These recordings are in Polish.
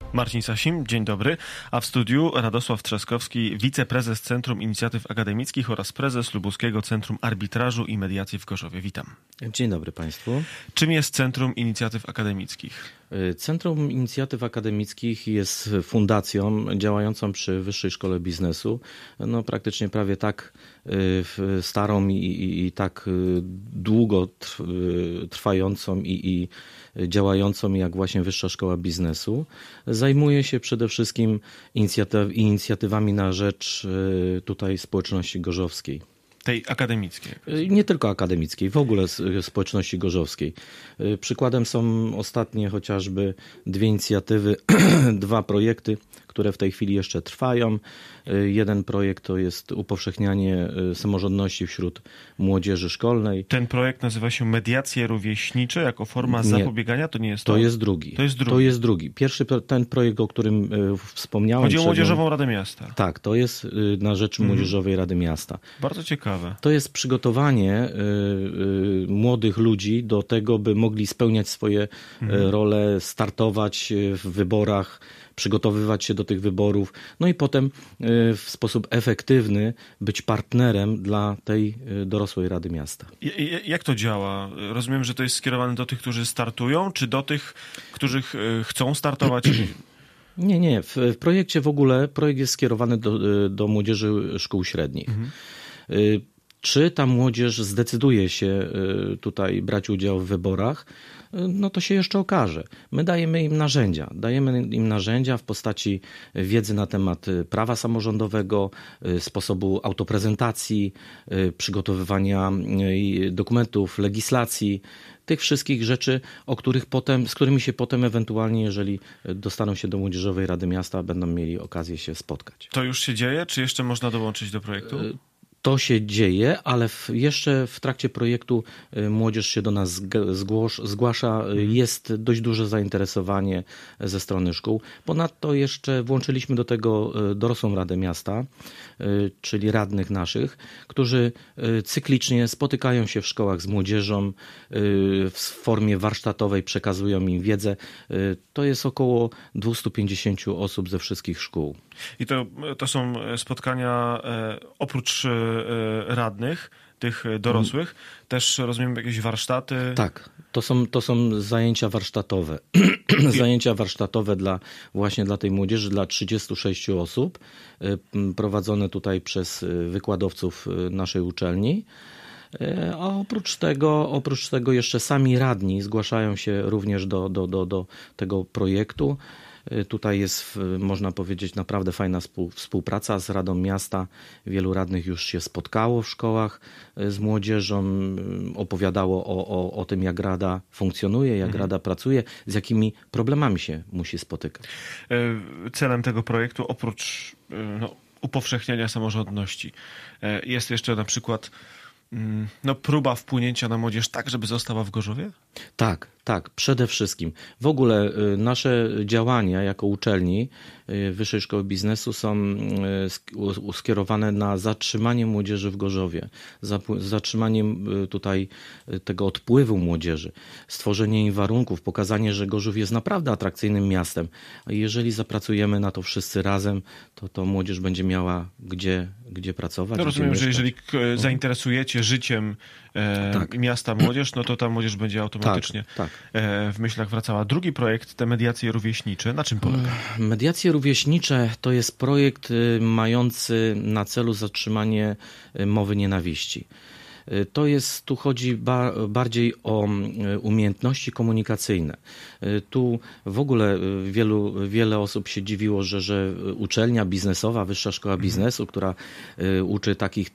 Marcin Sasim, dzień dobry. A w studiu Radosław Trzaskowski, wiceprezes Centrum Inicjatyw Akademickich oraz prezes Lubuskiego Centrum Arbitrażu i Mediacji w Gorzowie. Witam. Dzień dobry Państwu. Czym jest Centrum Inicjatyw Akademickich? Centrum Inicjatyw Akademickich jest fundacją działającą przy Wyższej Szkole Biznesu. No, praktycznie prawie tak starą i tak długo trwającą i działającą jak właśnie Wyższa Szkoła Biznesu. Zajmuje się przede wszystkim inicjatywami na rzecz tutaj społeczności gorzowskiej. Tej akademickiej? Nie tylko akademickiej, w ogóle społeczności gorzowskiej. Przykładem są ostatnie chociażby dwie inicjatywy, dwa projekty, które w tej chwili jeszcze trwają. Jeden projekt to jest upowszechnianie samorządności wśród młodzieży szkolnej. Ten projekt nazywa się Mediacje Rówieśnicze jako forma zapobiegania? To nie jest to? To jest drugi. To jest drugi. Pierwszy, ten projekt, o którym wspomniałem. Chodzi o Młodzieżową Radę Miasta. Tak, to jest na rzecz Młodzieżowej Rady Miasta. Bardzo ciekawe. To jest przygotowanie młodych ludzi do tego, by mogli spełniać swoje role, startować w wyborach, przygotowywać się do tych wyborów, no i potem w sposób efektywny być partnerem dla tej dorosłej Rady Miasta. Jak to działa? Rozumiem, że to jest skierowane do tych, którzy startują, czy do tych, którzy chcą startować? Nie. W projekcie w ogóle, projekt jest skierowany do młodzieży szkół średnich. Czy ta młodzież zdecyduje się tutaj brać udział w wyborach, no to się jeszcze okaże. My dajemy im narzędzia w postaci wiedzy na temat prawa samorządowego, sposobu autoprezentacji, przygotowywania dokumentów, legislacji, tych wszystkich rzeczy, z którymi się potem ewentualnie, jeżeli dostaną się do Młodzieżowej Rady Miasta, będą mieli okazję się spotkać. To już się dzieje, czy jeszcze można dołączyć do projektu? To się dzieje, ale jeszcze w trakcie projektu młodzież się do nas zgłasza. Jest dość duże zainteresowanie ze strony szkół. Ponadto jeszcze włączyliśmy do tego dorosłą Radę Miasta, czyli radnych którzy cyklicznie spotykają się w szkołach z młodzieżą w formie warsztatowej, przekazują im wiedzę. To jest około 250 osób ze wszystkich szkół. I to są spotkania oprócz radnych, tych dorosłych, też rozumiem jakieś warsztaty? Tak, to są zajęcia warsztatowe. Zajęcia warsztatowe właśnie dla tej młodzieży, dla 36 osób, prowadzone tutaj przez wykładowców naszej uczelni. A oprócz tego jeszcze sami radni zgłaszają się również do tego projektu. Tutaj jest, można powiedzieć, naprawdę fajna współpraca z Radą Miasta. Wielu radnych już się spotkało w szkołach z młodzieżą, opowiadało o tym, jak Rada funkcjonuje, jak Rada pracuje, z jakimi problemami się musi spotykać. Celem tego projektu, oprócz upowszechniania samorządności, jest jeszcze na przykład próba wpłynięcia na młodzież tak, żeby została w Gorzowie? Tak, przede wszystkim. W ogóle nasze działania jako uczelni Wyższej Szkoły Biznesu są skierowane na zatrzymanie młodzieży w Gorzowie, zatrzymanie tutaj tego odpływu młodzieży, stworzenie im warunków, pokazanie, że Gorzów jest naprawdę atrakcyjnym miastem. A jeżeli zapracujemy na to wszyscy razem, to młodzież będzie miała gdzie pracować. Rozumiem, że jeżeli zainteresujecie życiem miasta młodzież, no to ta młodzież będzie automatycznie w myślach wracała. Drugi projekt, te mediacje rówieśnicze, na czym polega? Mediacje rówieśnicze to jest projekt mający na celu zatrzymanie mowy nienawiści. Tu chodzi bardziej o umiejętności komunikacyjne. Tu w ogóle wiele osób się dziwiło, że uczelnia biznesowa, Wyższa Szkoła Biznesu, która uczy takich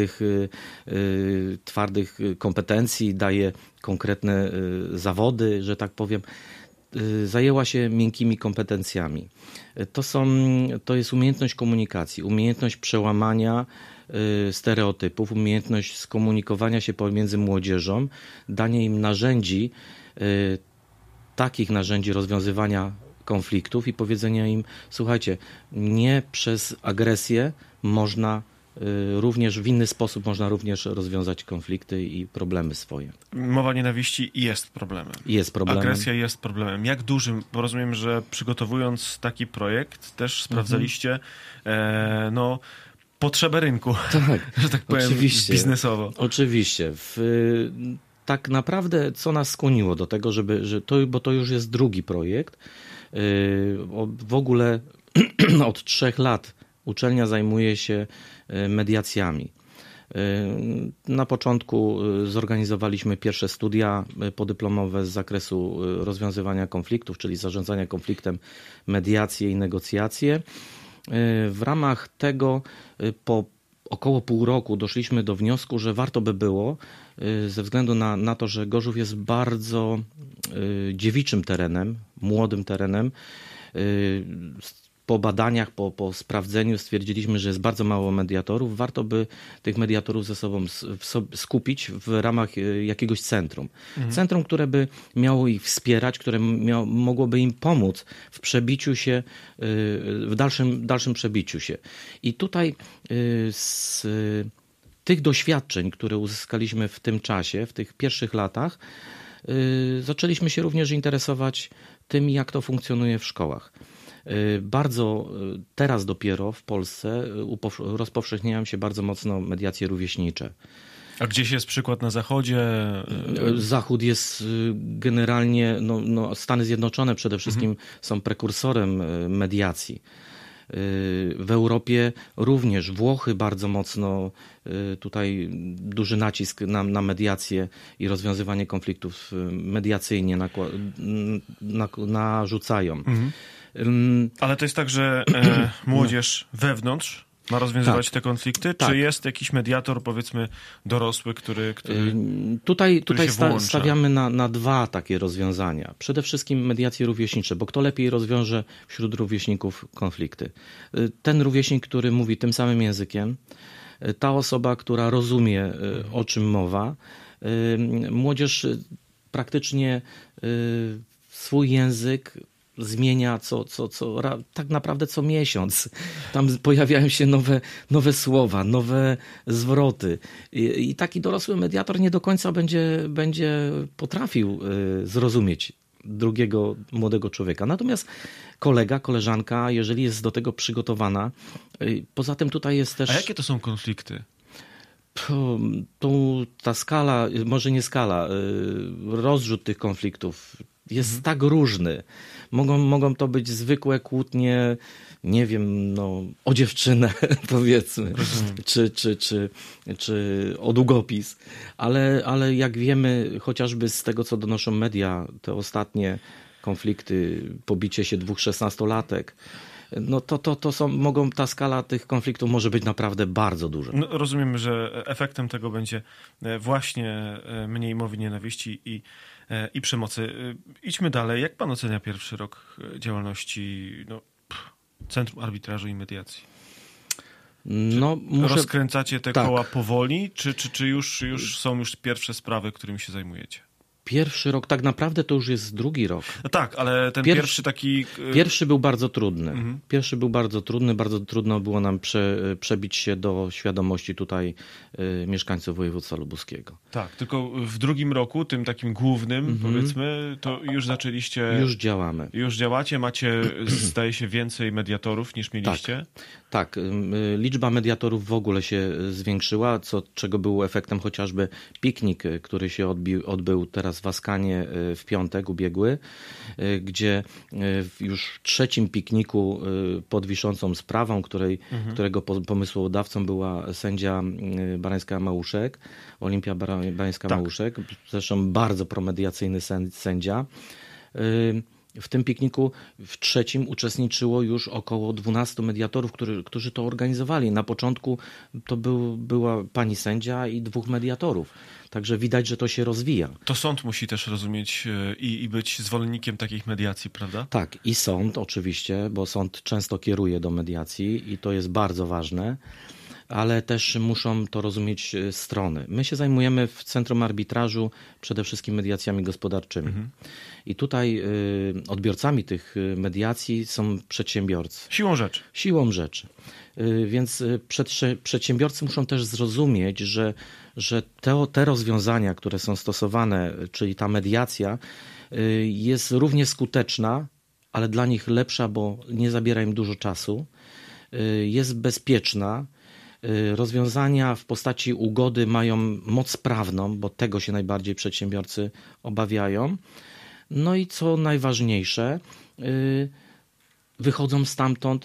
twardych kompetencji, daje konkretne zawody, że tak powiem, zajęła się miękkimi kompetencjami. To jest umiejętność komunikacji, umiejętność przełamania stereotypów, umiejętność skomunikowania się pomiędzy młodzieżą, danie im takich narzędzi rozwiązywania konfliktów i powiedzenia im: słuchajcie, nie przez agresję można również w inny sposób można również rozwiązać konflikty i problemy swoje. Mowa nienawiści jest problemem. Jest problemem. Agresja jest problemem. Jak dużym? Bo rozumiem, że przygotowując taki projekt też sprawdzaliście potrzebę rynku, tak, że tak powiem, oczywiście, biznesowo. Oczywiście. Tak naprawdę co nas skłoniło do tego, bo to już jest drugi projekt. W ogóle od 3 lat uczelnia zajmuje się mediacjami. Na początku zorganizowaliśmy pierwsze studia podyplomowe z zakresu rozwiązywania konfliktów, czyli zarządzania konfliktem, mediacje i negocjacje. W ramach tego po około pół roku doszliśmy do wniosku, że warto by było, ze względu na to, że Gorzów jest bardzo dziewiczym terenem, młodym terenem. Po badaniach, po sprawdzeniu stwierdziliśmy, że jest bardzo mało mediatorów. Warto by tych mediatorów ze sobą skupić w ramach jakiegoś centrum. Centrum, które by miało ich wspierać, które mogłoby im pomóc w przebiciu się, w dalszym przebiciu się. I tutaj z tych doświadczeń, które uzyskaliśmy w tym czasie, w tych pierwszych latach, zaczęliśmy się również interesować tym, jak to funkcjonuje w szkołach. Bardzo teraz dopiero w Polsce rozpowszechniają się bardzo mocno mediacje rówieśnicze. A gdzieś jest przykład na Zachodzie? Zachód jest generalnie, Stany Zjednoczone przede wszystkim są prekursorem mediacji. W Europie również, Włochy bardzo mocno, tutaj duży nacisk na mediację i rozwiązywanie konfliktów mediacyjnie narzucają. Ale to jest tak, że młodzież wewnątrz ma rozwiązywać te konflikty? Tak. Czy jest jakiś mediator, powiedzmy, dorosły, który Tutaj się włącza? stawiamy na 2 takie rozwiązania. Przede wszystkim mediacje rówieśnicze, bo kto lepiej rozwiąże wśród rówieśników konflikty? Ten rówieśnik, który mówi tym samym językiem, ta osoba, która rozumie, o czym mowa. Młodzież praktycznie swój język zmienia tak naprawdę co miesiąc. Tam pojawiają się nowe słowa, nowe zwroty. I taki dorosły mediator nie do końca będzie potrafił zrozumieć drugiego młodego człowieka. Natomiast kolega, koleżanka, jeżeli jest do tego przygotowana, poza tym tutaj jest też... A jakie to są konflikty? Ta skala, może nie skala, rozrzut tych konfliktów jest tak różny. Mogą to być zwykłe kłótnie, nie wiem, o dziewczynę powiedzmy, czy o długopis, ale jak wiemy, chociażby z tego, co donoszą media, te ostatnie konflikty, pobicie się 2 16-latek, ta skala tych konfliktów może być naprawdę bardzo duża. Rozumiem, że efektem tego będzie właśnie mniej mowy nienawiści i przemocy. Idźmy dalej. Jak pan ocenia pierwszy rok działalności Centrum Arbitrażu i Mediacji? Rozkręcacie te koła powoli, czy już są pierwsze sprawy, którymi się zajmujecie? Pierwszy rok, tak naprawdę to już jest drugi rok. No tak, ale ten pierwszy taki... Pierwszy był bardzo trudny. Pierwszy był bardzo trudny, bardzo trudno było nam przebić się do świadomości tutaj mieszkańców województwa lubuskiego. Tak, tylko w drugim roku, tym takim głównym, powiedzmy, to już zaczęliście... Już działamy. Już działacie, macie, zdaje się, więcej mediatorów niż mieliście? Tak, liczba mediatorów w ogóle się zwiększyła, czego był efektem chociażby piknik, który się odbył teraz w Askanie w piątek ubiegły, gdzie już w 3. pikniku pod wiszącą sprawą, którego pomysłodawcą była sędzia Barańska-Małuszek, Olimpia Barańska-Małuszek, zresztą bardzo promediacyjny sędzia. W tym pikniku w 3. uczestniczyło już około 12 mediatorów, którzy to organizowali. Na początku to była pani sędzia i 2 mediatorów. Także widać, że to się rozwija. To sąd musi też rozumieć i być zwolennikiem takich mediacji, prawda? Tak, i sąd oczywiście, bo sąd często kieruje do mediacji i to jest bardzo ważne. ale też muszą to rozumieć strony. My się zajmujemy w Centrum Arbitrażu przede wszystkim mediacjami gospodarczymi. I tutaj odbiorcami tych mediacji są przedsiębiorcy. Siłą rzeczy. Więc przedsiębiorcy muszą też zrozumieć, że te rozwiązania, które są stosowane, czyli ta mediacja, jest równie skuteczna, ale dla nich lepsza, bo nie zabiera im dużo czasu, jest bezpieczna. Rozwiązania w postaci ugody mają moc prawną, bo tego się najbardziej przedsiębiorcy obawiają. No i co najważniejsze, wychodząc stamtąd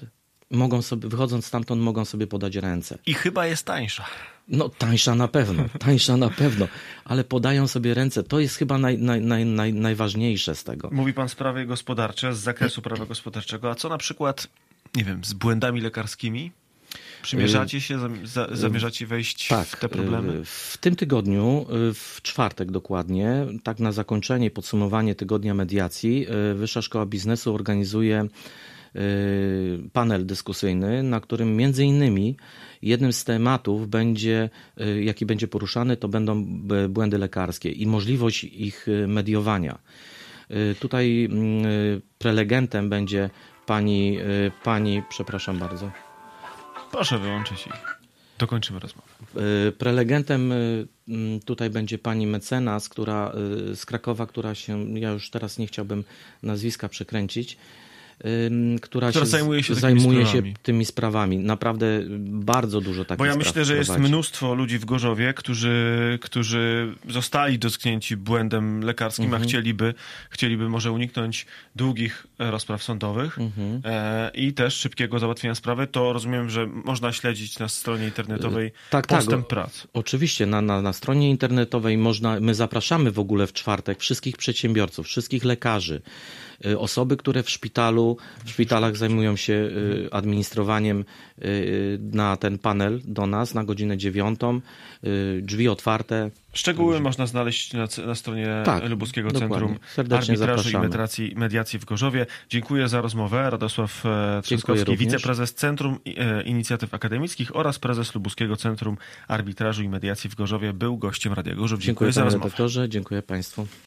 mogą sobie podać ręce. I chyba jest tańsza. No tańsza na pewno, ale podają sobie ręce. To jest chyba najważniejsze z tego. Mówi pan sprawy gospodarcze, z zakresu prawa gospodarczego, a co na przykład, nie wiem, z błędami lekarskimi? Przymierzacie się, zamierzacie wejść w te problemy? W tym tygodniu, w czwartek dokładnie, tak na zakończenie i podsumowanie tygodnia mediacji, Wyższa Szkoła Biznesu organizuje panel dyskusyjny, na którym między innymi jednym z tematów jaki będzie poruszany, to będą błędy lekarskie i możliwość ich mediowania. Tutaj prelegentem będzie pani, przepraszam bardzo. Proszę wyłączyć i dokończymy rozmowę. Prelegentem tutaj będzie pani mecenas, z Krakowa, która się, ja już teraz nie chciałbym nazwiska przekręcić, która zajmuje się tymi sprawami. Naprawdę bardzo dużo takich spraw. Bo ja myślę, że jest mnóstwo ludzi w Gorzowie, którzy zostali dotknięci błędem lekarskim, a chcieliby może uniknąć długich rozpraw sądowych i też szybkiego załatwienia sprawy. To rozumiem, że można śledzić na stronie internetowej postęp prac. Oczywiście, na stronie internetowej my zapraszamy w ogóle w czwartek wszystkich przedsiębiorców, wszystkich lekarzy, osoby, które w szpitalach zajmują się administrowaniem, na ten panel do nas na godzinę 9. Drzwi otwarte. Szczegóły można znaleźć na stronie Lubuskiego Centrum Arbitrażu i Mediacji w Gorzowie. Dziękuję za rozmowę. Radosław Trzaskowski, wiceprezes Centrum Inicjatyw Akademickich oraz prezes Lubuskiego Centrum Arbitrażu i Mediacji w Gorzowie, był gościem Radia Gorzów. Dziękuję za rozmowę. Panie redaktorze, dziękuję państwu.